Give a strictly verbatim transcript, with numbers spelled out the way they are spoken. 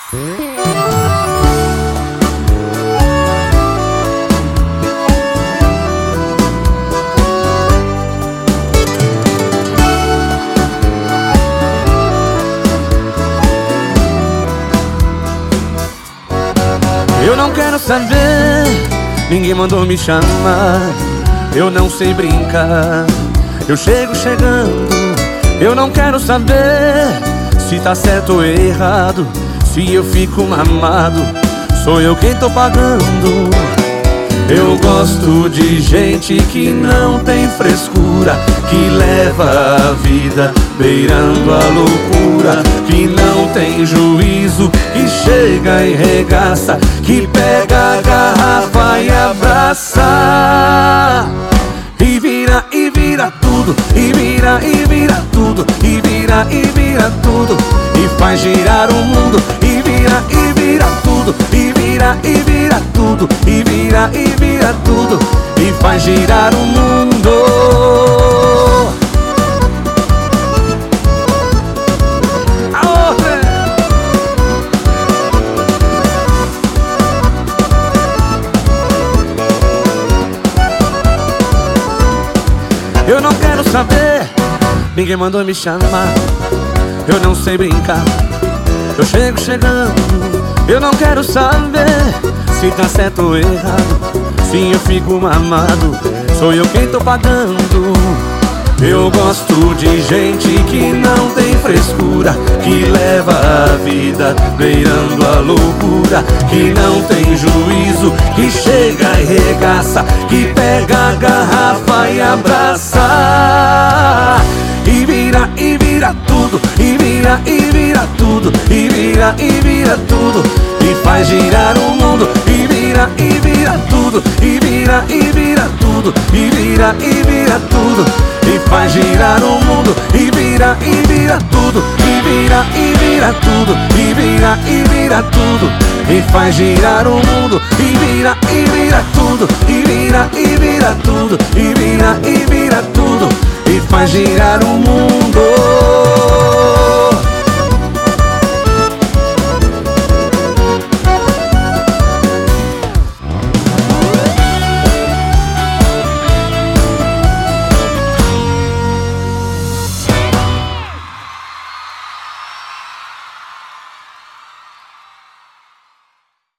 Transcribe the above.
Eu não quero saber, ninguém mandou me chamar. Eu não sei brincar, eu chego chegando. Eu não quero saber se tá certo ou errado. Se eu fico mamado, sou eu quem tô pagando. Eu gosto de gente que não tem frescura, que leva a vida beirando a loucura, que não tem juízo, que chega e regaça, que pega a garrafa e abraça. E vira, e vira tudo, e vira, e vira tudo, e vira, e vira tudo, e faz girar o mundo. E vira, e vira tudo, e vira, e vira tudo, e vira, e vira tudo, e faz girar o mundo. Eu não quero saber, ninguém mandou me chamar. Eu não sei brincar, eu chego chegando. Eu não quero saber se tá certo ou errado. Se eu fico mamado, sou eu quem tô pagando. Eu gosto de gente que não tem frescura, que leva a vida beirando a loucura, que não tem juízo, que chega e regaça, que pega a garrafa e abraça. E vira, e vira tudo, e vira, e vira tudo, e vira, e vira tudo, e faz girar o mundo. E vira, e vira tudo, e vira, e vira tudo, e vira, e vira tudo, e faz girar o mundo. E vira, e vira tudo, e vira, e vira tudo, e vira, e vira tudo, e faz girar o mundo. E vira, e vira tudo, e vira, e vira tudo, e vira, e vira tudo, e faz girar o mundo.